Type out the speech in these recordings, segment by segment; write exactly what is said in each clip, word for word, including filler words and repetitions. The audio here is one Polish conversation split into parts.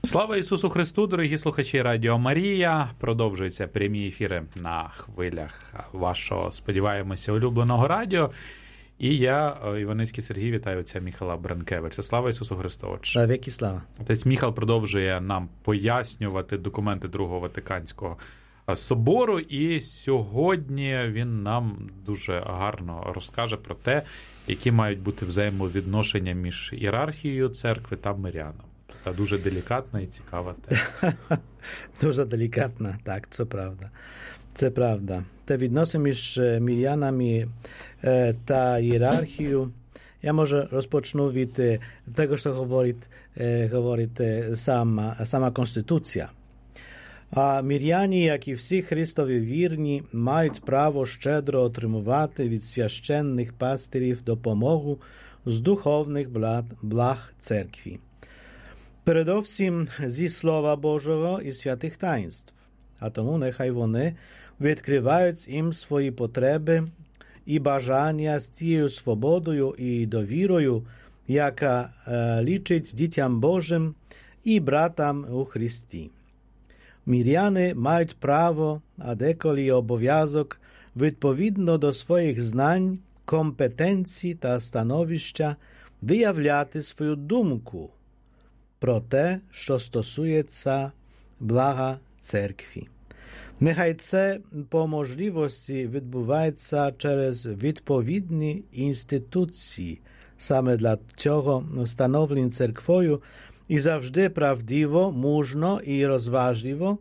Слава Ісусу Христу, дорогі слухачі Радіо Марія. Продовжуються прямі ефіри на хвилях вашого, сподіваємося, улюбленого радіо. І я, Іваницький Сергій, вітаю отця Міхала Бранкевича. Слава Ісусу Христу! Навіки слава! Отець Міхал продовжує нам пояснювати документи Другого Ватиканського собору, і сьогодні він нам дуже гарно розкаже про те, які мають бути взаємовідношення між ієрархією церкви та мирянами. Така дуже делікатна і цікава тема. Дуже делікатна, так, це правда. Це правда. Те відносини між мирянами та ієрархією. Я, може, розпочну від того, що говорить, говорить сама, сама Конституція. А миряни, як і всі Христові вірні, мають право щедро отримувати від священних пастирів допомогу з духовних благ, благ церкві. Передовсім зі Слова Божого і святих таїнств. А тому нехай вони відкривають їм свої потреби і бажання з тією свободою і довірою, яка е, лічить дітям Божим і братам у Христі. Миряни мають право, а деколи обов'язок, відповідно до своїх знань, компетенцій та становища, виявляти свою думку про те, що стосується блага церкві. Нехай це по можливості відбувається через відповідні інституції, саме для цього встановлені церквою, і завжди правдиво, мужно і розважливо,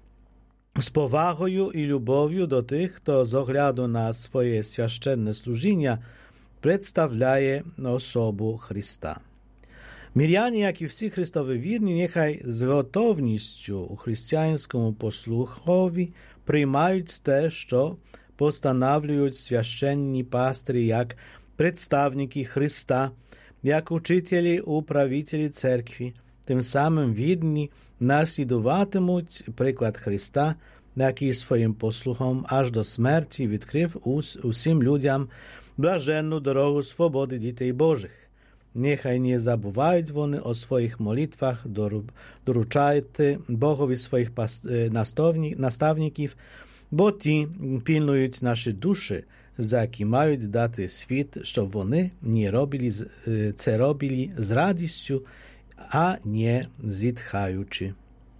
з повагою і любов'ю до тих, хто з огляду на своє священне служіння представляє особу Христа. Миряни, як і всі Христові вірні, нехай з готовністю у християнському послухові приймають те, що постановлюють священні пастирі як представники Христа, як учителі, управителі церкви, тим самим вірні наслідуватимуть приклад Христа, який своїм послухом аж до смерті відкрив усім людям блаженну дорогу свободи дітей Божих. Нехай не забувають вони о своїх молитвах, доручайте Богові своїх наставників, бо ті пильнують наші душі, за які мають дати світ, щоб вони не робили, це робили з радістю, а не зітхаючи.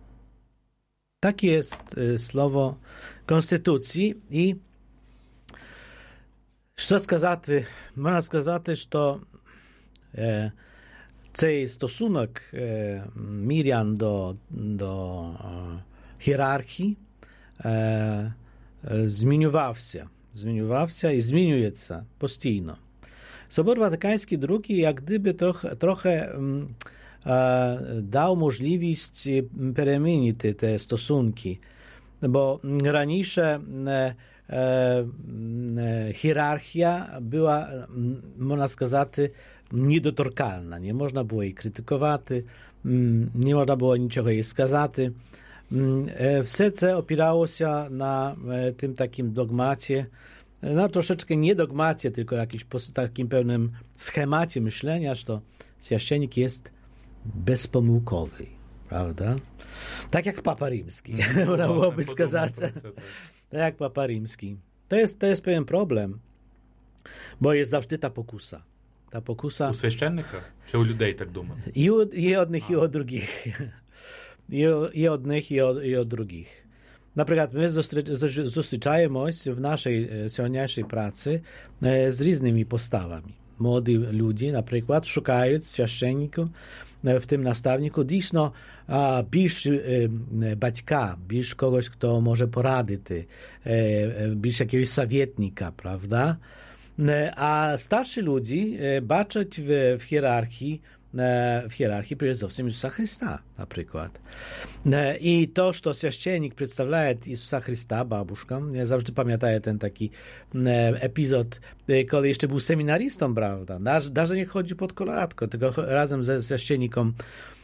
Так є слово Конституції. І що сказати? Можна сказати, що е, цей стосунок е, мирян до, до е, ієрархії е, змінювався. Змінювався і змінюється постійно. Собор Ватиканський другий, як гdyby трохи, трохи е, дав можливість перемінити ті стосунки. Бо раніше е, е, ієрархія була, можна сказати, недоторкальна. Не можна було її критикувати, не можна було нічого їй сказати. Все це опиралося на tym takim dogmacie, no troszeczkę nie dogmacie, tylko jakimś takim pewnym schemacie myślenia, że święcennik jest bezpomyłkowy, prawda? Tak jak Papa Rimski, można byłoby сказати. Tak jak Papa Rimski. To jest, to jest pewien problem, bo jest zawsze ta pokusa. Ta pokusa... У священника? Чи у людей так думають? І у, і одних, і у других. І, і одних, і, і од других. Наприклад, ми зустрічаємось в нашій сьогоднішній праці з різними поставами. Молоді люди, наприклад, шукають священника в тим наставнику дійсно більш батька, більш когось, хто може порадити, більш якогось советника, правда? А старші люди бачать в, в ієрархії w hierarchii перед зовсім Ісуса Христа, наприклад. І то, що священник представляє Ісуса Христа бабушкам, я завжди пам'ятаю ten taki epizod, коли jeszcze był seminaристом, prawda, навіть не ходив під колядку, tylko razem ze священником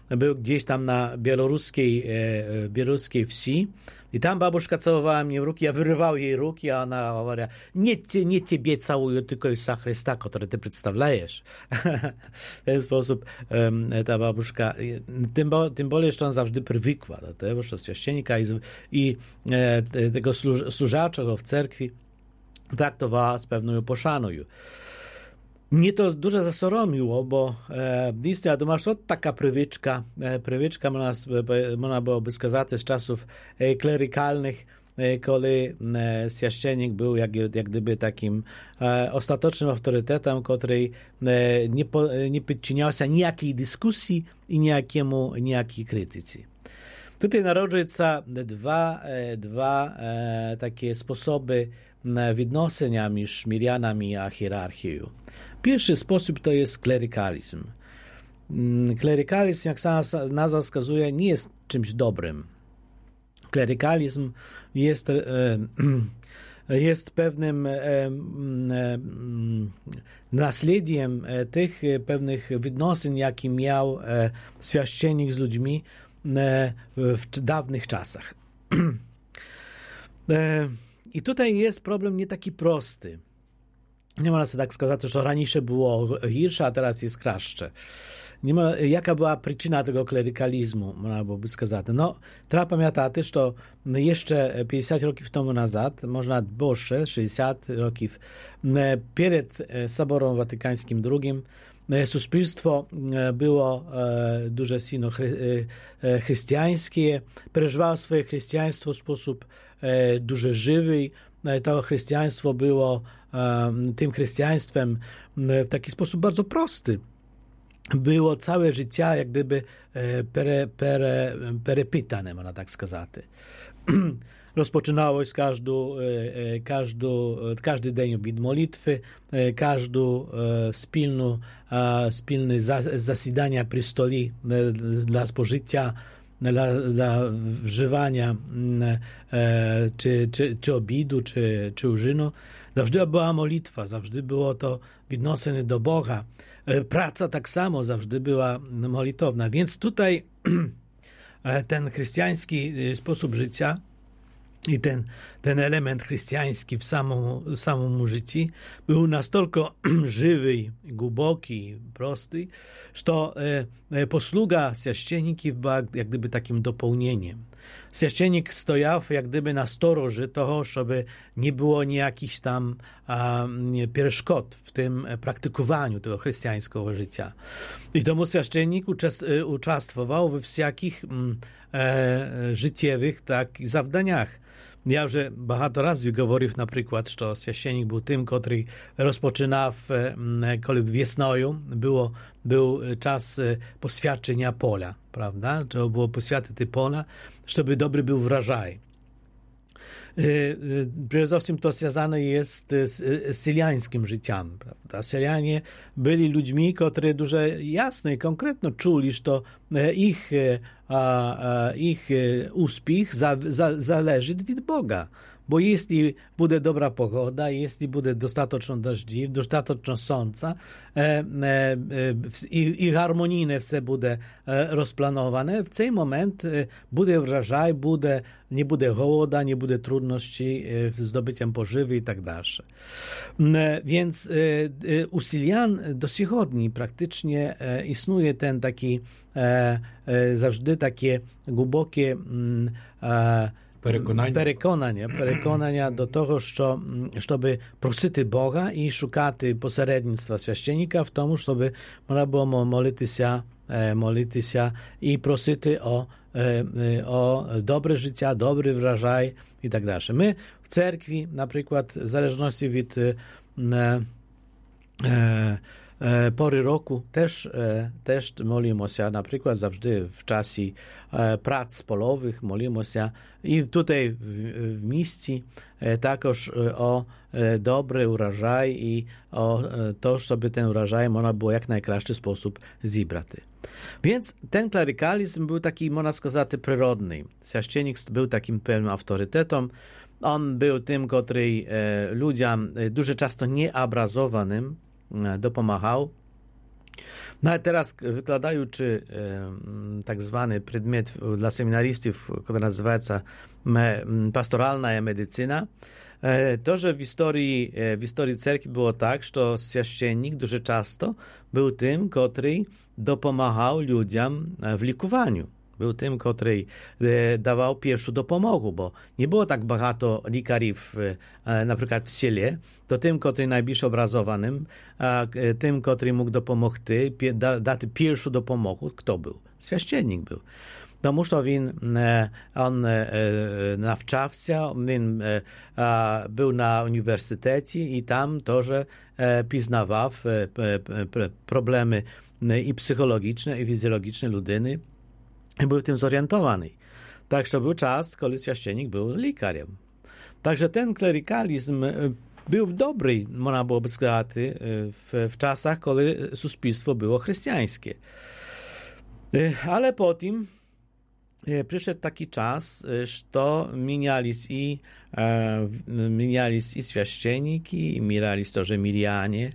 był gdzieś tam na białoruskiej, białoruskiej wsi i tam babuszka całowała mnie w ruki, ja wyrywał jej ruki, a ona mówiła, nie, nie ciebie całuję, tylko Jezusa Chrysta, który ty przedstawiasz. W ten sposób ta babuszka, tym, tym bardziej, że on zawsze przywykła do tego, że święcennika i, i tego służacza w cerkwi traktowała z pewną poszaną. Mnie to dużo zasoromiło, bo e, ja думаю, що така привичка, e, привичка można byłoby skazać z czasów e, klerykalnych, e, kiedy e, święcennik był jak, jak gdyby takim e, ostatecznym autorytetem, który e, nie, po, nie podczyniał się nijakiej dyskusji i nijakiemu, nijakiej krytyce. Tutaj narodziły się dwa, e, dwa e, takie sposoby відносення між мирянами a hierarchią. Pierwszy sposób to jest klerykalizm. Klerykalizm, jak sama nazwa wskazuje, nie jest czymś dobrym. Klerykalizm jest, jest pewnym naslediem tych pewnych відносин, jakie miał święcennik z ludźmi w dawnych czasach. I tutaj jest problem nie taki prosty. Nie można sobie tak skazać, że raniejsze było gorsze, a teraz jest kraszcze. Nie ma, jaka była przyczyna tego klerykalizmu, można byłoby skazać. No, trzeba pamiętać, że jeszcze pięćdziesiąt roków temu nazad, można dłuższe, sześćdziesiąt roków przed Soborem Watykańskim drugim, suspilstwo było duże sino chrześcijańskie, przeżywało swoje chrześcijaństwo w sposób duże żywy. To chrześcijaństwo było tym chrześcijaństwem w taki sposób bardzo prosty. Było całe życie jak gdyby pere, pere, perepytane, można tak сказать. Rozpoczynało się każdą, każdą, każdy dzień od modlitwy, każdą wspólną, wspólne zasiadania przy stole dla spożycia, dla, dla wżywania e, czy, czy, czy obidu, czy, czy użynu. Zawsze była modlitwa, zawsze było to відносини do Boga. E, praca tak samo zawsze była modlitowna. Więc tutaj ten chrześcijański sposób życia i ten, ten element chrześcijański w samym, samym życiu był na stolko żywy, głęboki, prosty, że e, posługa święcenników była jak gdyby takim dopełnieniem. Święcennik stojał jak gdyby na storoży toho, żeby nie było nijakich tam a, nie, przeszkód w tym praktykowaniu tego chrześcijańskiego życia. I tomu święcennik uczest, uczestwował we wszelkich e, życiowych tak, zawdaniach. Ja już багато razy говорив, na przykład, że święcennik był tym, który rozpoczynał, kiedy wiosnою było, był czas poświadczenia pola, prawda? To było poświadczyć pola, żeby dobry był wrażaj. Przede wszystkim to związane jest z syliańskim życiem, prawda? Sylianie byli ludźmi, którzy dużo jasno i konkretno czuli, że ich, a, a, ich uspіх za, za, zależy od Boga. Bo jeśli będzie dobra pogoda, jeśli będzie dostatecznie deszczy, dostatecznie słońca e, e, i, i harmonijne wszystko będzie rozplanowane, w ten moment e, będzie wrażaj, będzie, nie będzie głoda, nie będzie trudności e, z zdobyciem pożywy i tak dalej. E, więc e, u Sylian do dzisiaj praktycznie e, istnieje ten taki e, e, zawsze takie głębokie e, Переконання. Переконання, переконання до того, що, щоб просити Бога і шукати посередництва священника в тому, щоб можна було молитися, молитися і просити о, о добре життя, добрий врожай і так далі. Ми в церкві, наприклад, в залежності від е, е, pory roku też, też modlimy się, na przykład zawsze w czasie prac polowych modlimy się i tutaj w, w misji także o dobry urażaj i o to, żeby ten urażaj można było jak najkraszczy sposób zebrać. Więc ten klerykalizm był taki, można сказать, przyrodny. Święcennik był takim pewnym autorytetem. On był tym, który ludziom dużo często nieobrazowanym dopomagał No a teraz wykładaючи tak zwany предмет dla seminaристов, który nazywa się pastoralna medycyna, to, że w historii, w historii cerkwi było tak, że święcennik дуже często był tym, który dopomagał ludziom w liekowaniu. Był tym, który dawał pierwszą dopomogę, bo nie było tak багато lekarzy na przykład w siele, to tym, który najbliżej obrazowanym, tym, który mógł dopomóc, dać pierwszą dopomogę, kto był? Święcennik był. Тому що він, он навчався, він був на університеті і там теж пізнавав проблеми і психологічні, і фізіологічні людини. I był w tym zorientowany. Także był czas, kiedy święcennik był lekarzem. Także ten klerykalizm był dobry, można było by сказать, w, w czasach, kiedy suspilstwo było chrześcijańskie. Ale potem przyszedł taki czas, że zmieniались i, zmieniались i święcenniki, i zmieniались też Mirianie.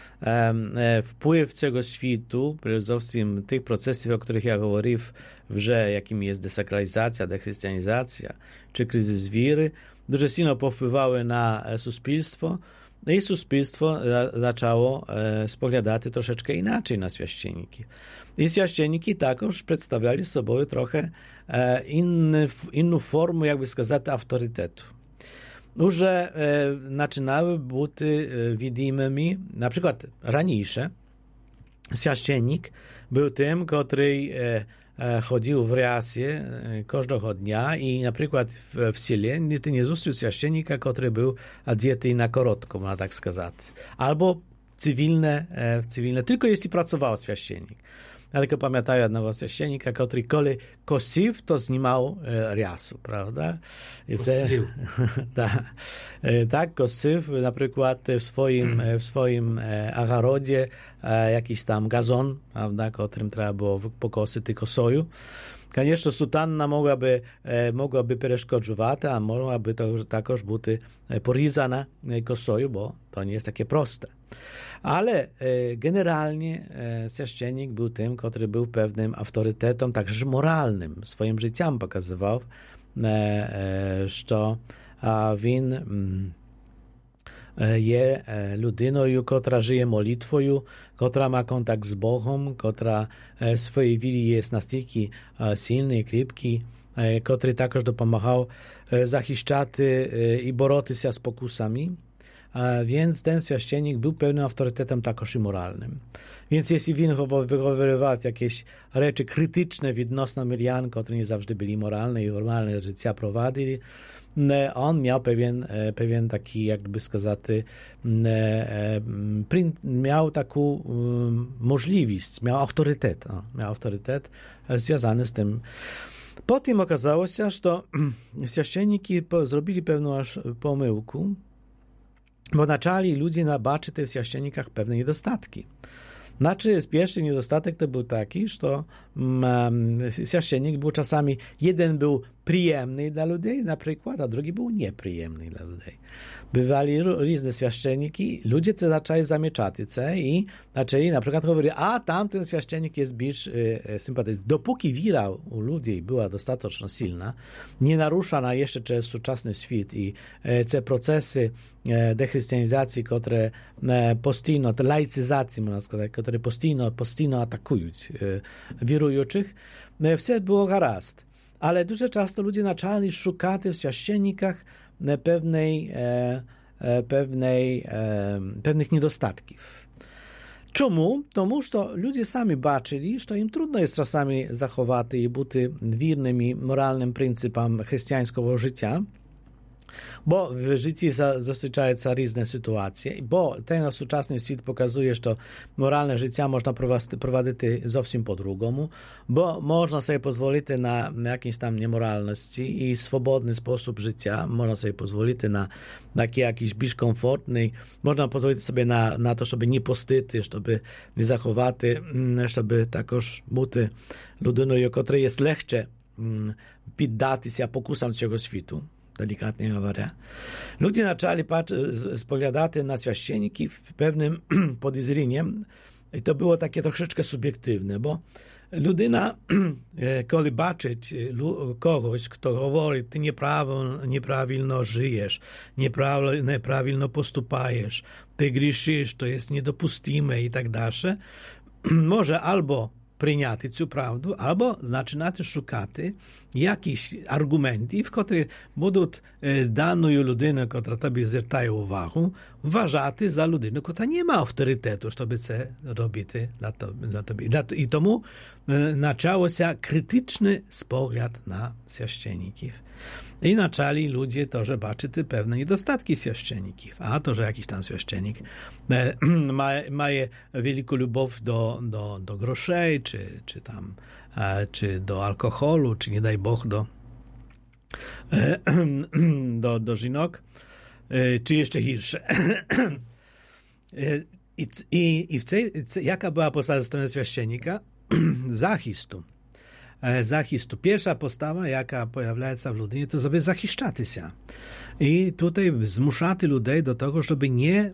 Wpływ tego światu, przede wszystkim tych procesów, o których ja mówił, że jakim jest desakralizacja, dechrystianizacja, czy kryzys wiry, дуже silno powpływały na suspilstwo i suspilstwo zaczęło spoglądać troszeczkę inaczej na święcenniki. I święcenniki także przedstawiali sobą trochę inny, inną formę, jakby сказать, autorytetu. Już e, zaczynały być widzimymi, na przykład raniejsze, święcennik był tym, który e, e, chodził w reakcję e, każdego dnia i na przykład w, w siele ty nie zobaczył święcennika, który był odziety na korotko, można tak сказать. Albo cywilne, e, cywilne, tylko jeśli pracował święcennik. Ja tylko pamiętam jednego święcennika, który kiedy kosił, to znimal e, riasu, prawda? Kosił. tak, e, tak, kosił na przykład w swoim, w swoim e, agarodzie e, jakiś tam gazon, prawda, którym trzeba było pokosić kosoju. Конечно, sutanna mogłaby, e, mogłaby przeszkodzić, a mogłaby to także być porізана kosою, bo to nie jest takie proste. Ale e, generalnie e, święcennik był tym, który był pewnym autorytetem, także moralnym. Swoim życiem pokazywał, e, e, że він mm, je людиною, która żyje modlitwą, która ma kontakt z Bogiem, która w swojej wierze jest na styki silny i krepki, który także dopomagał zachiszczać i borować się z pokusami. Więc ten święcennik był pewnym autorytetem także i moralnym. Więc jeśli він wychowywał jakieś rzeczy krytyczne відносно Mirian, które nie zawsze byli moralne i normalne życia prowadzili, on miał pewien, pewien taki, jakby сказать, miał taką możliwość, miał autorytet, miał autorytet związany z tym. Potem okazało się, że święcenniki zrobili pewną pomyłkę, bo zaczęli ludzie nabaczyć w święcennikach pewne niedostatki. Znaczy, pierwszy niedostatek to był taki, że um, święcennik był czasami, jeden był przyjemny dla ludzi, na przykład, a drugi był nieprzyjemny dla ludzi. Bywali różne święcenniki, ludzie co zaczęli zamieczać się i zaczęli na przykład mówić, a tamten święcennik jest bardziej e, sympatyczny. Dopóki wiara u ludzi była dostatecznie silna, nie naruszana jeszcze przez współczesny świat i e, te procesy e, dechrystianizacji, które e, postійно, te laicyzacji, można сказать, które postійно, postійno atakują e, wierujących, e, wszystko było garast. Ale дуже często ludzie zaczęli szukać w święcennikach pewnej, e, pewnej, e, pewnych niedostatków. Czemu? Тому що ludzie sami baczyli, że im trudno jest czasami zachować i być wiernymi moralnym pryncypom chrześcijańskiego życia, bo w życiu zazwyczaj są różne sytuacje, bo ten współczesny świat pokazuje, że moralne życie można prowadzić zupełnie po drugiemu, bo można sobie pozwolić na, na jakieś tam niemoralności i swobodny sposób życia, można sobie pozwolić na taki jakiś bliż komfortny, można pozwolić sobie na, na to, żeby nie postyty, żeby nie zachować, żeby takoż być ludyną, która jest leksze poddać się pokusam tego światu. Delikatnie mówię. Ludzie zaczęli spoglądać na święcenniki w pewnym podejrzeniem, I to było takie troszeczkę subiektywne, bo людина, коли бачить когось, хто говорить, ти неправильно, неправильно живеш, неправильно, неправильно поступаєш, ти грішиш, то є недопустиме і так далі, може або прийняти цю правду, або починати шукати якісь аргументів, котрі будуть даною людиною, котра тобі звертає увагу, вважати за людину, котра не має авторитету, щоб це робити на тобі. І тому почався критичний погляд на священників. I zaczęli ludzie też zobaczyć pewne niedostatki święcenników. A to, że jakiś tam święcennik ma, ma wielką lubow do, do, do groszej, czy, czy tam, czy do alkoholu, czy nie daj Bóg do, do, do żynok, czy jeszcze gorsze. I, i, i w tej, jaka była postawa ze strony święcennika? Zachistu. Захисту. Перша постава, яка появляється в людині, то щоб захищатися. І тут змушати людей до того, щоб не,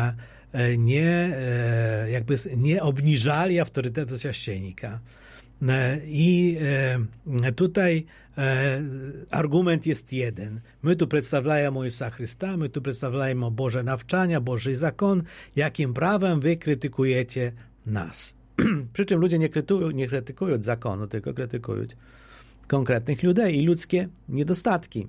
не, якби, не обніжали авторитету священника. I tutaj argument jest jeden. My tu przedstawiamy Jezusa Chrysta, my tu przedstawiamy Boże nawczania, Boży zakon. Jakim prawem wy krytykujecie nas? Przy czym ludzie nie krytykują, nie krytykują zakonu, tylko krytykują konkretnych ludzi i ludzkie niedostatki.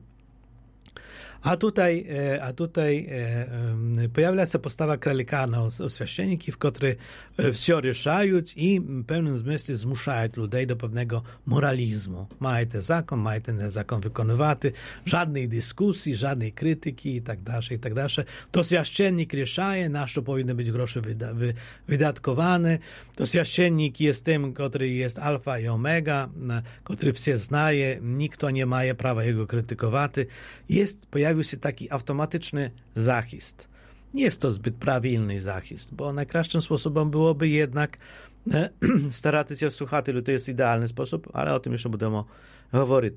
A tutaj, a tutaj pojawia się postawa kralikarna u święcenników, którzy wszystko решаją i w pewnym sensie zmuszają ludzi do pewnego moralizmu. Macie zakon, macie ten zakon wykonywać, żadnej dyskusji, żadnej krytyki i tak dalej, i tak dalej. To święcennik решаje, na co powinny być grosze wydatkowane. To święcennik jest tym, który jest alfa i omega, który wszystko znaje, nikt nie ma prawa jego krytykować. Jest, pojawił się taki automatyczny zachist. Nie jest to zbyt prawilny zachist, bo najkraszym sposobem byłoby jednak e, starać się słuchać, to jest idealny sposób, ale o tym jeszcze będziemy mówić.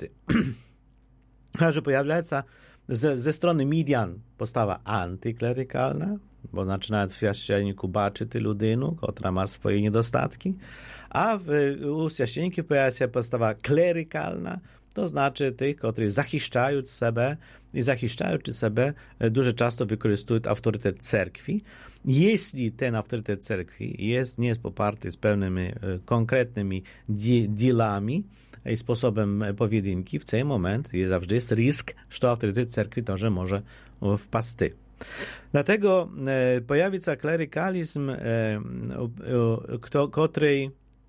Że pojawia się ze, ze strony Midian postawa antyklerykalna, bo zaczynają w święcenniku baczyć ludzinę, która ma swoje niedostatki, a w, u święcenników pojawia się postawa klerykalna, to znaczy tych, którzy zachiszczają siebie i zachiszczając siebie дуже często wykorzystują autorytet cerkwi. Jeśli ten autorytet cerkwi jest, nie jest poparty z pewnymi konkretnymi dzielami i sposobem pojedynki, w ten moment jest, zawsze jest ryzyk, że autorytet cerkwi też może wpaść. Dlatego e, pojawi się klerykalizm, e, e, który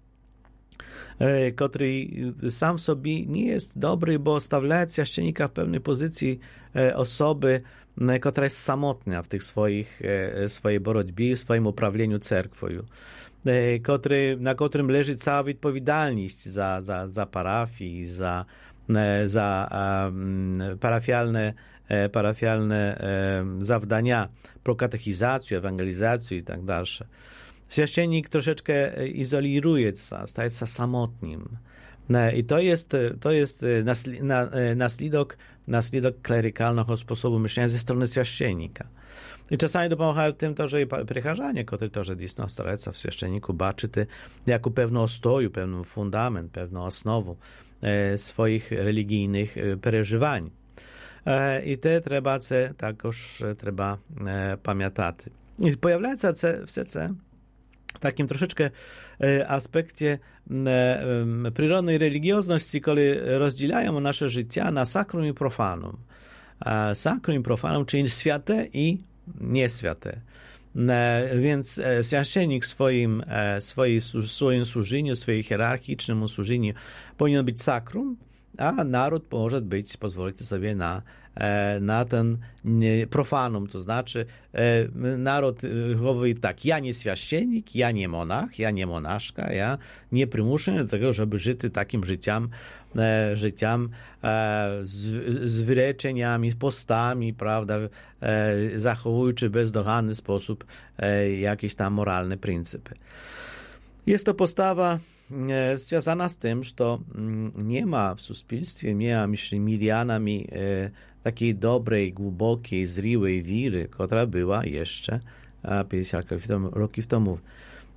który sam w sobie nie jest dobry, bo stawia święcennika w pewnej pozycji osoby, która jest samotna w tych swoich, swojej borotbie, w swoim uprawieniu cerkwią, który, na którym leży cała odpowiedzialność za, za, za parafii, za, za um, parafialne, parafialne um, zawdania, prokatechizację, ewangelizację i tak dalej. Święcennik troszeczkę izoluje się, staje się samotnym. I to jest, to jest naslidok, naslidok klerykalnego sposobu myślenia ze strony święcennika. I czasami dopomagają tym to, że i przecharzanie, które też действительно starają się w święcenniku baczyć jako pewną ostoju, pewien fundament, pewną osnowę swoich religijnych przeżywań. I te trzeba także trzeba pamiętać. I pojawia się w serce w takim troszeczkę aspekcie przyrodnej religiozności, kiedy rozdzielają nasze życie na sakrum i profanum. Sakrum i profanum, czyli święte i nieświęte. Więc święcennik w swoim, swoim, swoim służeniu, swoim hierarchicznym służeniu powinien być sakrum, a naród może być, pozwolić sobie na na ten profanum, to znaczy naród mówi tak, ja nie święcennik, ja nie monach, ja nie monaszka, ja nie przymuszę do tego, żeby żyć takim życiem, życiem z, z wyreczeniami, z postami, prawda, zachowując w bezdoganny sposób jakieś tam moralne pryncypy. Jest to postawa związana z tym, że nie ma w społeczeństwie, nie ma między milianami takiej dobrej, głębokiej, zryłej wiry, która była jeszcze pięćdziesiąt roków temu.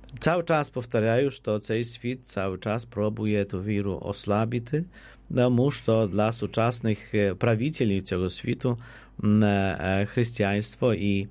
Cały czas powtarzają, że цей світ cały czas próbuje tę wierę osłabić, тому що dla сучасних правителів цього світу християнство і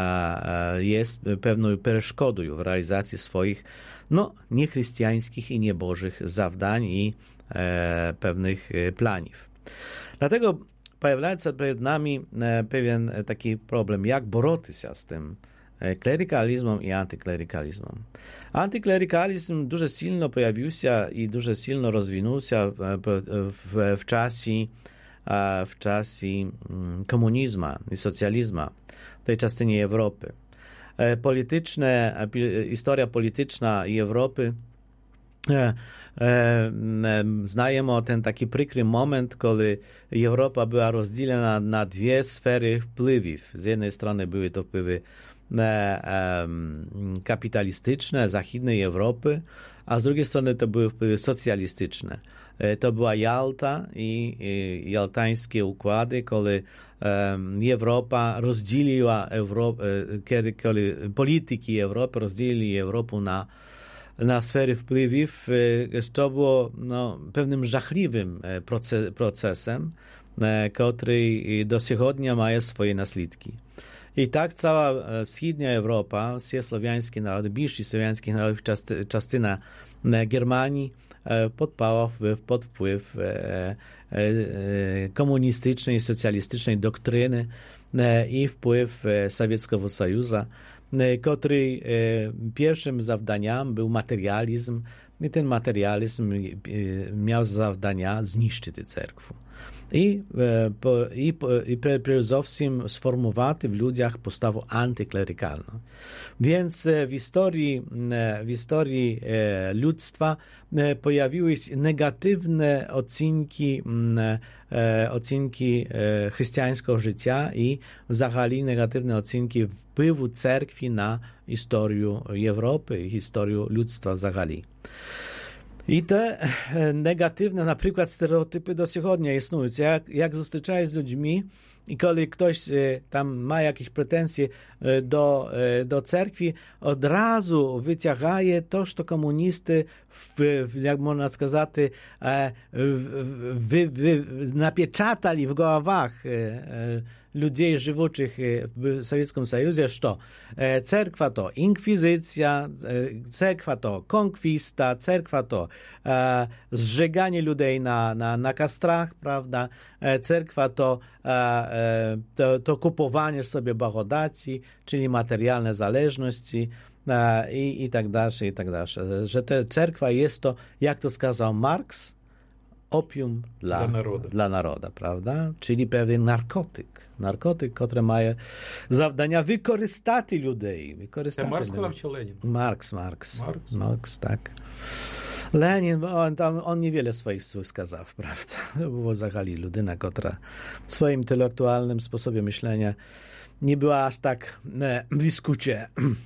є певною перешкодою в реалізації своїх no, niechrystiańskich i niebożych zawdań i e, pewnych e, planów. Dlatego pojawia się przed nami e, pewien e, taki problem, jak boroti się z tym e, klerykalizmem i antyklerykalizmem. Antyklerykalizm дуже silno pojawił się i дуже silno rozwinął się w, w, w czasie w czasie komunizmu i socjalizmu w tej części Europy. Polityczne, historia polityczna Europy e, e, znajemy ten taki przykry moment, kiedy Europa była rozdzielona na dwie sfery wpływów. Z jednej strony były to wpływy e, e, kapitalistyczne zachodniej Europy, a z drugiej strony to były wpływy socjalistyczne. E, to była Jalta i, i jaltańskie układy, kiedy Europa rozdzieliła Europę, kiedy polityki Europy rozdzielili Europę na, na sfery wpływów, to było no, pewnym żachliwym proces, procesem, który do сегодня ma swoje naslідki. I tak cała wschodnia Europa, wszystkie słowiańskie narody, większość słowiańskich narodów, częścina Germanii podpała pod wpływ komunistycznej i socjalistycznej doktryny i wpływ Sowieckiego Sojuszu, który pierwszym zadaniem był materializm i ten materializm miał zadania zniszczyć cerkwu. I, i, i przede wszystkim sformułować w ludziach postawę antyklerykalną. Więc w historii, w historii ludztwa pojawiły się negatywne ocenki, ocenki chrześcijańskiego życia i zagali negatywne ocenki wpływu cerkwi na historię Europy i historię ludztwa zagali. I te negatywne, na przykład stereotypy do сегодня istnieją. Jak, jak zустрічаю z ludźmi i kiedy ktoś tam ma jakieś pretensje do, do cerkwi, od razu wyciągaje to, że komunisty, w, jak można сказать, wy, wy, napieczatali w głowach ludzi żyjących w Sowieckim Sojuzie, że cerkwa to inkwizycja, cerkwa to konkwista, cerkwa to e, zżeganie ludzi na, na, na kastrach, prawda? Cerkwa to, e, to, to kupowanie sobie błagodaci, czyli materialne zależności e, i, i tak dalej, i tak dalej. Że ta cerkwa jest to, jak to сказał Marx, opium dla, dla, narodu. dla naroda, prawda? Czyli pewien narkotyk. Narkotyk, który ma zawdania wykorzystać ludzi. Це Маркс сказав чи Ленін? Marx, Marx. Marx, Marx, tak. Lenin, on, tam, on niewiele swoich słów skazał, prawda? To było zagali ludyna, która w swoim intelektualnym sposobie myślenia nie była aż tak e, bliskucie.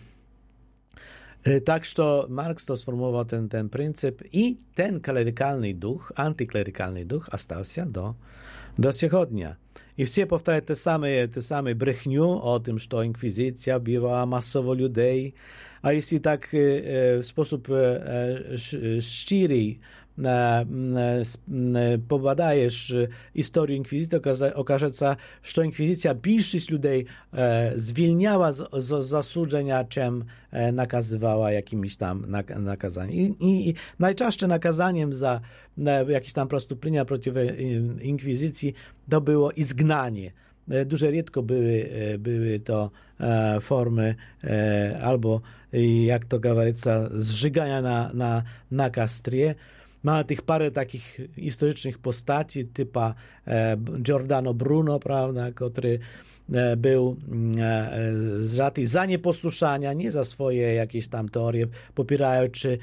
Tak, że Marx to sformułował ten, ten pryncyp i ten klerykalny duch, antyklerykalny duch ostał się do, do сегодня. I wszyscy powtarzają te same, te same brechniu o tym, że inkwizycja biła masowo ludzi, a jeśli tak w sposób szczery pobadajesz historię inkwizycji, okaże się, że inkwizycja większość ludzi zwilniała z, z zasłużenia, czym nakazywała jakimiś tam nakazaniami. I, i, i najczęściej nakazaniem za jakieś tam prostupnienia przeciw inkwizycji to było izgnanie. Дуже рідко były, były to formy albo, jak to говорится, zżygania na, na, na kastrie. Mamy tych parę takich historycznych postaci, typa Giordano Bruno, prawda, który był zżaty za nieposłuszania, nie za swoje jakieś tam teorie, popierający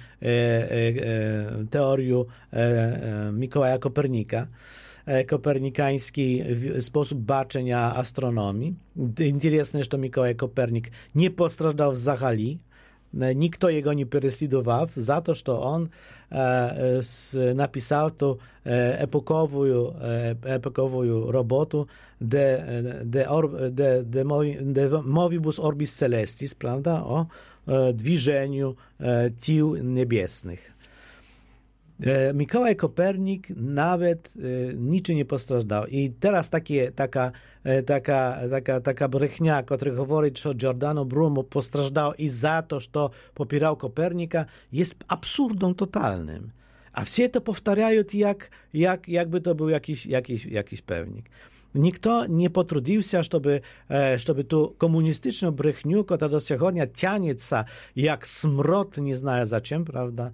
teorię Mikołaja Kopernika, kopernikański sposób baczenia astronomii. Interesne, że Mikołaj Kopernik nie postradał w Zachali. Nikt jego nie prześladował za to, że on napisał to epokową, epokową robotę De, de, de, de, de Movibus Orbis Celestis, prawda, o движению тил небесnych. Mikołaj Kopernik nawet niczym nie postradał. I teraz takie, taka, taka, taka, taka brechnia, która mówi, że Giordano Bruno postradał i za to, że popierał Kopernika, jest absurdem totalnym. A wszyscy to powtarzają, jak, jak, jakby to był jakiś, jakiś, jakiś pewnik. Nikt nie potrudził się, żeby, żeby tu komunistyczną brechniu, która do сегодня cianiec jak smrot, nie zna za czym, prawda,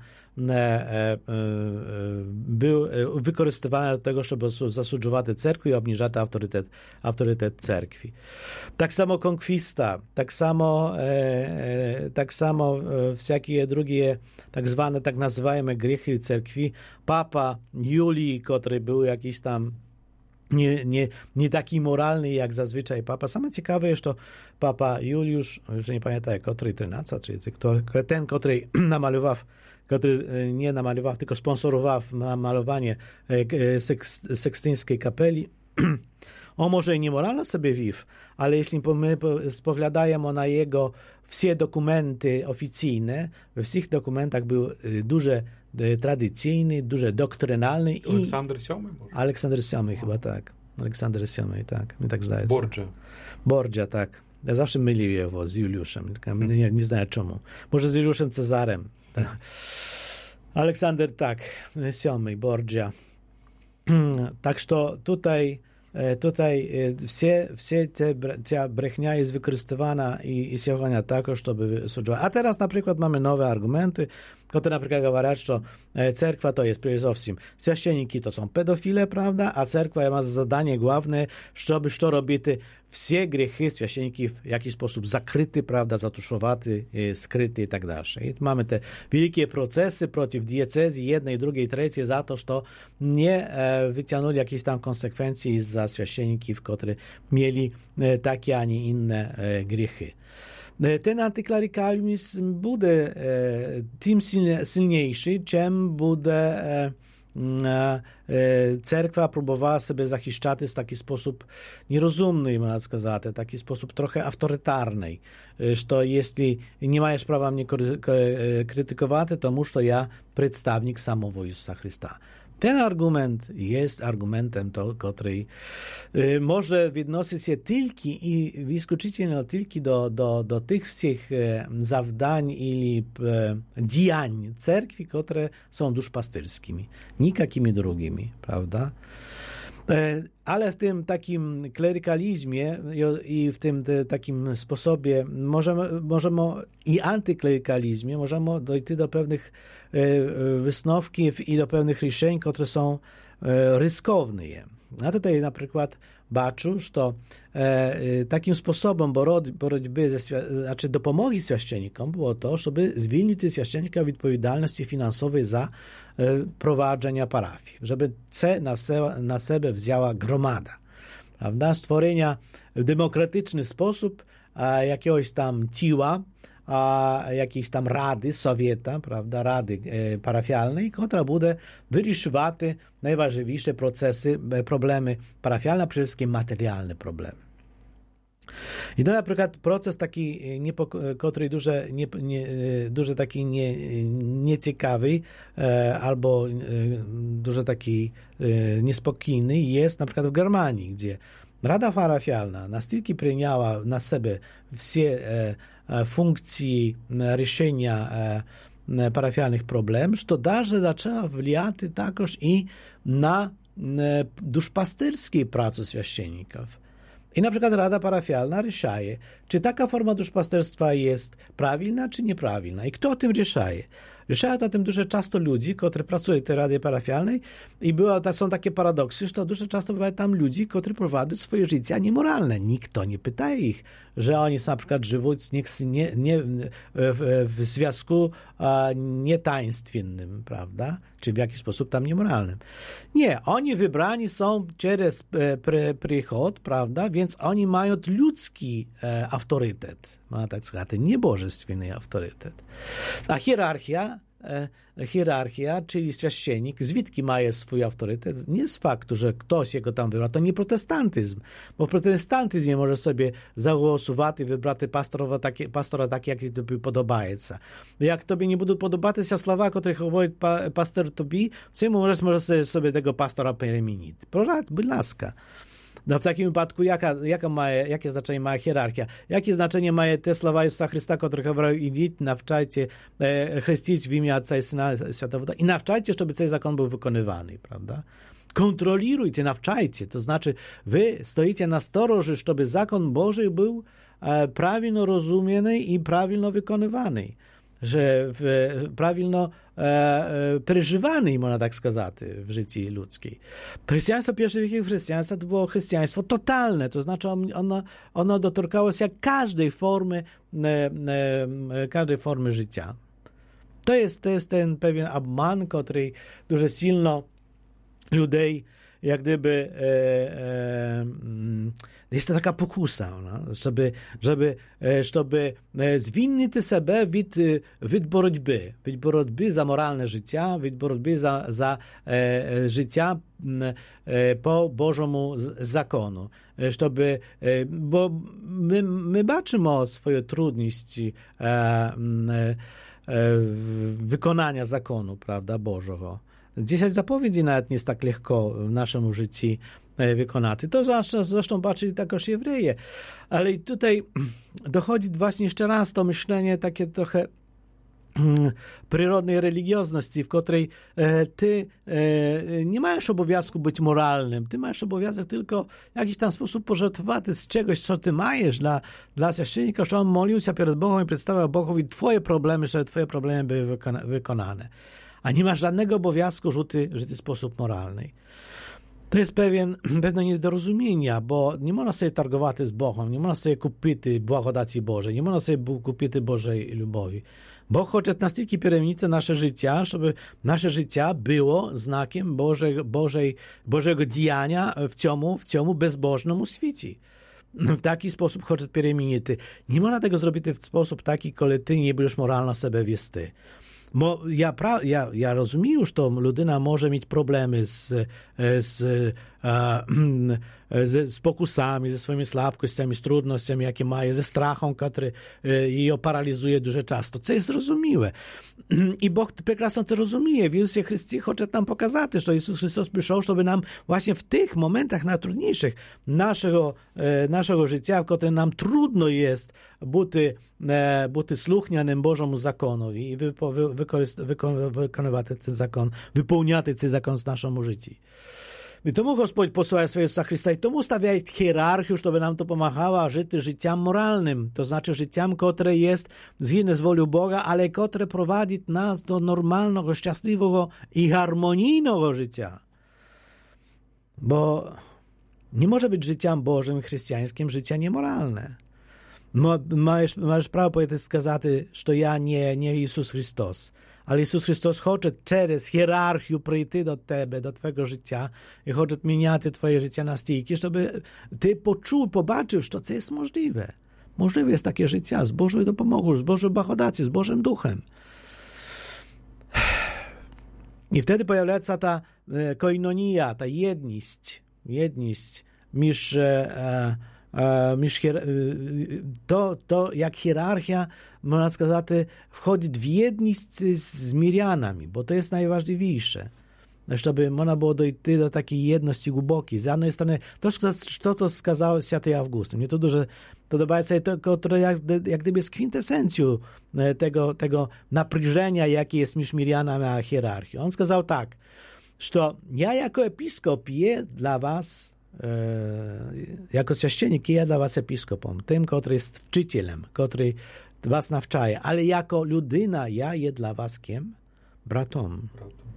był wykorzystywany do tego, żeby zasłużować cerkwi i obniżać autorytet, autorytet cerkwi. Tak samo konkwista, tak samo, tak samo wszelkie drugie tak zwane, tak nazywajmy grzechy cerkwi. Papa Julii, który był jakiś tam Nie, nie, nie taki moralny jak zazwyczaj papa. Same ciekawe jest to papa Juliusz, już nie pamiętam, który trzynaście, czy ten, który namalował, który nie namalował, tylko sponsorował malowanie sekstyńskiej kapeli. On może i niemoralno sobie wiw, ale jeśli my spoglądamy na jego wszystkie dokumenty oficyjne, we wszystkich dokumentach był duże tradycyjny, duże doktrynalny. Aleksander Siódmy może? Aleksander Siódmy chyba tak. Aleksander Siódmy, tak. Mi tak zdaje się. Borgia. Borgia, tak. Ja zawsze mylił jego z Juliuszem. Nie, nie znam czemu. Może z Juliuszem Cezarem. Tak. Aleksander, tak. Siódmy, Borgia. Tak, że tutaj Tutaj все, все te, ta brechnia jest wykorzystywana i, i сегодня також, żeby służyła. A teraz na przykład mamy nowe argumenty, które na przykład mówią, że cerkwa to jest przede wszystkim święcieniki to są pedofile, prawda, a cerkwa ma zadanie główne, żeby co robić wszystkie grzechy święcieniki w jakiś sposób zakryty, prawda, zatuszowaty, skryty i tak dalej. I mamy te wielkie procesy przeciw diecezji jednej, drugiej, trzeciej za to, że nie e, wyciągnęli jakichś tam konsekwencji za święcieników, które mieli e, takie, a nie inne e, grzechy. Ten antyklerykalizm będzie e, tym silniejszy, czym będzie e, cerkwa próbowała sobie zahiszczać w taki sposób nierozumny, można сказать, taki sposób trochę autorytarny, że jeśli nie masz prawa mnie krytykować, to muszę to ja przedstawnik samego Jezusa Chrysta. Ten argument jest argumentem, to, który y, może odnosić się tylko i wyskuczycie tylko do, do, do tych wszystkich e, zawdań i e, działań cerkwi, które są duszpasterskimi, nikakimi drugimi, prawda? E, ale w tym takim klerykalizmie i, i w tym te, takim sposobie możemy, możemy i antyklerykalizmie możemy dojść do pewnych wysnowków i do pewnych решений, które są ryzykowne. A tutaj na przykład baczę, że to e, takim sposobem borotьby ze, znaczy dopomogi święcennikom było to, żeby zwolnić święcennika od odpowiedzialności finansowej za e, prowadzenie parafii, żeby ce na, na siebie wzięła gromada, prawda? Stworzenia w demokratyczny sposób a, jakiegoś tam ciła, a jakiejś tam rady, sowieta, prawda, rady e, parafialnej, która będzie wyrywać najważniejsze procesy, problemy parafialne, przede wszystkim materialne problemy. I to na przykład proces taki, który duże, nie, nie, duże taki nie, nieciekawy e, albo e, duże taki e, niespokojny jest na przykład w Germanii, gdzie Rada parafialna настільки przyjęła na siebie wszystkie e, funkcji решения e, parafialnych problemów, że даже zaczęła wpływać także i na e, duszpasterskie pracy święcenników. I na przykład Rada Parafialna решает, czy taka forma duszpasterstwa jest prawilna, czy nieprawilna. I kto o tym решает? Решают o tym dużo często ludzi, którzy pracują w tej Radzie Parafialnej i była, są takie paradoksy, że dużo często bywają tam ludzi, którzy prowadzą swoje życie niemoralne. Nikt nie pyta ich, że oni na przykład żyją nie, nie, w, w związku a, nietaństwiennym, prawda? Czy w jakiś sposób tam niemoralnym. Nie, oni wybrani są przez e, przychód, prawda? Więc oni mają ludzki e, autorytet, można tak сказать, niebożestwienny autorytet. A hierarchia hierarchia, czyli święcennik, zwідки mає swój autorytet? Nie z faktu, że ktoś jego tam wybrał, to nie protestantyzm, bo w protestantyzmie może sobie zagłosować i wybrać pastora takie, pastora tak, jak тобі подобається. Jak tobie nie będą podobać się słowa, które mówi pastor tobie, to możesz, możesz sobie tego pastora przemienić. Proszę, будь ласка. No w takim wypadku jaka, jaka ma, jakie znaczenie ma hierarchia? Jakie znaczenie ma te słowa Jezusa Chrysta, które mówią, idźcie, nawczajcie, e, chrzcić w imię Ojca i Syna Światowego i nawczajcie, żeby ten zakon był wykonywany, prawda? Kontrolujcie, nawczajcie, to znaczy wy stoicie na stroży, żeby zakon Boży był e, prawidłowo rozumiany i prawidłowo wykonywany. Że w, prawidłowo e, e, przeżywany, można tak сказать, w życiu ludzkim. Chrześcijaństwo pierwszych wieków chrześcijaństwa to było chrześcijaństwo totalne, to znaczy ono, ono dotykało się każdej formy, e, e, każdej formy życia. To jest, to jest ten pewien obman, który дуже silno ludzi jak gdyby e, e, jest to taka pokusa, no, żeby, żeby, żeby zwinnić siebie від, від боротьби, від боротьби за моральне життя, від боротьби за, за e, życia e, po Bożemu zakonu, żeby, e, bo my, my baczymy swoje trudności e, e, wykonania zakonu, prawda, Bożego. Dziesięć zapowiedzi nawet nie jest tak lekko w naszym życiu wykonać. To zresztą, zresztą baczyli także Jewreje. Ale tutaj dochodzi właśnie jeszcze raz to myślenie takie trochę przyrodnej religiozności, w której ty nie masz obowiązku być moralnym. Ty masz obowiązek tylko w jakiś tam sposób pożartować z czegoś, co ty majesz dla, dla święcennika, że on modlił się przed Bogiem i przedstawiał Bogowi twoje problemy, żeby twoje problemy były wykona, wykonane. A nie masz żadnego obowiązku żyć w sposób moralny. To jest pewien, pewne niedorozumienie, bo nie można sobie targować z Bogiem, nie można sobie kupić błagodaci Bożej, nie można sobie kupić Bożej lubowi. Bóg chce настільки перемінити nasze życie, żeby nasze życie było znakiem Bożego, Bożej, Bożego działania w ciągu, w ciągu bezbożnemu świecie. W taki sposób chce перемінити. Nie można tego zrobić w sposób taki, kiedy ty nie będziesz moralno sobie wiesty. Bo ja, pra, ja, ja rozumiem, że to ludyna może mieć problemy z, z, z, z pokusami, ze swoimi słabkościami, z trudnościami, jakie ma, ze strachem, który ją paralizuje dużo często. To jest zrozumiałe. I Bóg прекрасно to rozumie. W Jezusie Chrystie chce nam pokazać, że Jezus Chrystus przyszedł, żeby nam właśnie w tych momentach najtrudniejszych naszego, naszego życia, w którym nam trudno jest być, być słuchnianym Bożemu zakonowi i wy, wy, wykonywać ten zakon, wypełniać ten zakon w naszym życiu. I tomu Господь посилає свого Ісуса Христа, і тому ставляє hierarchię, żeby nam to pomagała żyć życiem moralnym, to znaczy życiem, które jest zgodne z wolą Boga, ale które prowadzi nas do normalnego, szczęśliwego i harmonijnego życia. Bo nie może być życiem Bożym, chrześcijańskim, życie niemoralne. Masz, masz prawo powiedzieć, сказать, że ja nie, nie Jezus Chrystus. Ale Jezus Chrystus chce przez hierarchię przyjść do Ciebie, do Twojego życia i chce zmieniać Twoje życie na styki, żeby Ty poczuł, pobaczył, że to jest możliwe. Możliwe jest takie życie z Bożą dopomogą, z Bożą błagodacją, z Bożym Duchem. I wtedy pojawia się ta koinonia, ta jedność, jedność między to, to jak hierarchia, można сказать, wchodzi w jedność z Mirianami, bo to jest najważniejsze. Żeby można było dojść do takiej jedności głębokiej. Z jednej strony, to, to, to skazał święty Augustyn. Mnie to dużo podoba się to, które jak, jak gdyby jest kwintesencją tego, tego napряжenia, jakie jest między Mirianami a hierarchią. On skazał tak, że ja jako episkop je dla was jako święcennik ja dla was episkopom, tym, który jest wczycielem, który was nawczaje, ale jako ludyna ja je dla was kim? Bratom.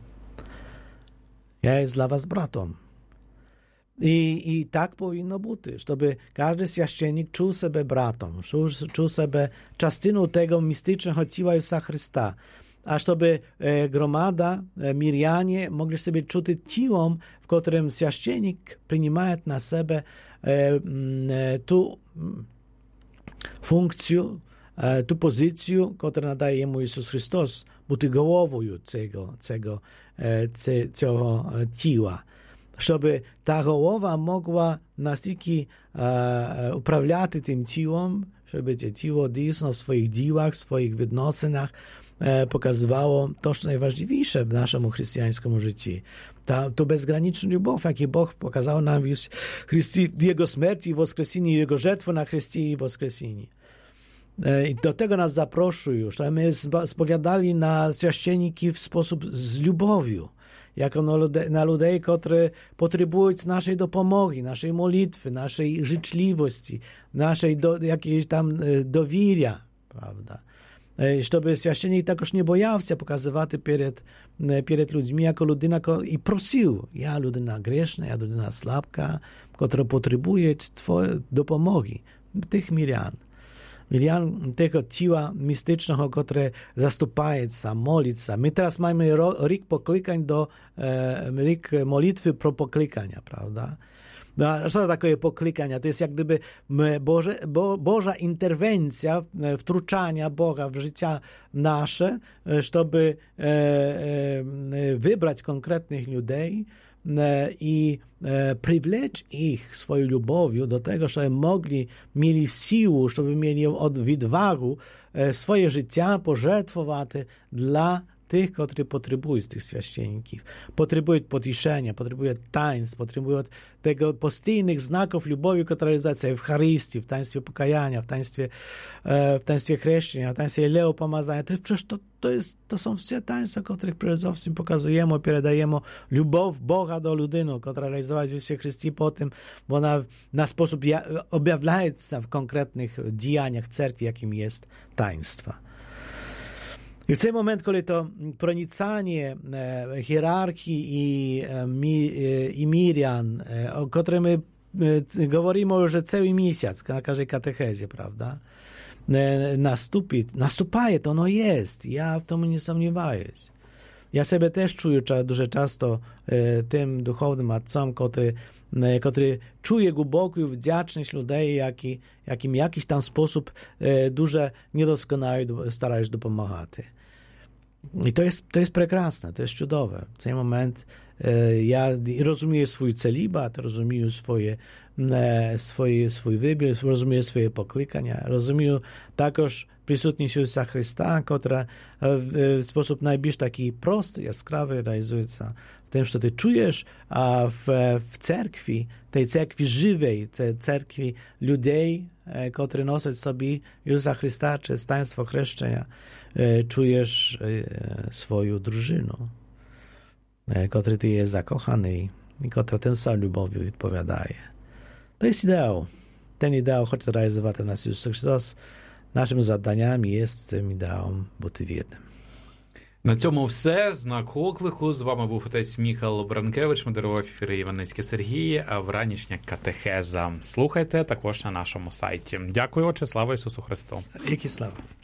Ja jest dla was bratom. I, i tak powinno być, żeby każdy święcennik czuł sobie bratom, czuł, czuł sobie częściną tego mistycznego ciała Jezusa Chrysta. A żeby e, gromada, e, Mirianie mogli sobie czuć ciłem, w którym święcennik przyjmuje na siebie e, e, tu funkcję ту позицію, яку надає йому Ісус Христос, бути головою цього, цього, цього тіла. Щоб та голова могла настільки е, управляти тим тілом, щоб це тіло дійсно в своїх ділах, в своїх відносинах е, показувало те, що найважливіше в нашому християнському житті. Та ту безграничну любов, яку Бог показав нам в Христі, в Його смерті і воскресінні, Його жертву на Христі і воскресінні. I do tego nas zaproszują, żebyśmy spoglądali na święcenników w sposób z lubowią, jako na, lude, na ludzi, którzy potrzebują naszej dopomogi, naszej modlitwy, naszej życzliwości, naszej do, jakiejś tam dowieria, prawda? Żeby święcennik także nie bojał się pokazywać przed, przed ludźmi jako ludyna i prosił, ja ludyna grzeszna, ja ludyna słabka, która potrzebuje twojej dopomogi, tych Mirian. Milian tego ciała mistycznego, które zastępuje, modlić. My teraz mamy rok poklikań do e, rok modlitwy pro poklikania, prawda? No, a co to takie poklikania? To jest jak gdyby Boże, Bo, Boża interwencja, wtruczania Boga w życie nasze, żeby e, e, wybrać konkretnych ludzi i przywlec ich swoją lubowią do tego, żeby mogli, mieli siłę, żeby mieli odwagę swoje życie pożertwować dla tych, którzy potrzebują tych święcenników. Potrzebują pocieszenia, potrzebują tańc, potrzebują tego postійnych znaków lubowi, która jest w Eucharystii, w taństwie pokajania, w taństwie, w taństwie chrzczenia, w taństwie leopomazania. To, przecież to, to, jest, to są wszystkie taństwa, których przede wszystkim pokazujemy, передаємо любов Boga do ludynu, która realizowała się w Chrystii po tym, bo ona na sposób objawia się w konkretnych działaniach cerkwi, jakim jest taństwa. I w ten moment, kiedy to pronicanie e, hierarchii i, e, mi, e, i Mirian, e, o którym my e, mówimy już cały miesiąc na każdej katechezie, prawda, e, nastupi, nastupaje, to ono jest. Ja w tym nie sądziwałem. Ja sobie też czuję dużo często e, tym duchownym ojcom, który, e, który czuje głęboką wdzięczność ludzi, jaki, jakim jakiś tam sposób e, duże niedoskonały starają się dopomagać. I to jest, to jest prekrasne, to jest cudowne. W ten moment e, ja rozumiem swój celibat, rozumiem swoje, e, swoje, swój wybór, rozumiem swoje poklikania, rozumiem także присутність Ісуса Христа, która w sposób najbliższy taki prosty, jaskrawy realizuje się w tym, że ty czujesz a w, w cerkwi, tej cerkwi żywej, tej cerkwi ludzi, którzy noszą sobie Jezusa Chrysta przez taństwo chrzczenia, czujesz swoją drużynę, która ty jest zakochany i która tę samą lubowią odpowiadaje. To jest ideał. Ten ideał chce realizować nas Jezus Chrystus. Нашим заданням є цим ідеалом бути вірним. На цьому все. Знак оклику. З вами був отець Міхал Бранкевич, модерував ефіри Іваницьке Сергій, а вранішня катехеза. Слухайте також на нашому сайті. Дякую, отче, слава Ісусу Христу. Які слава.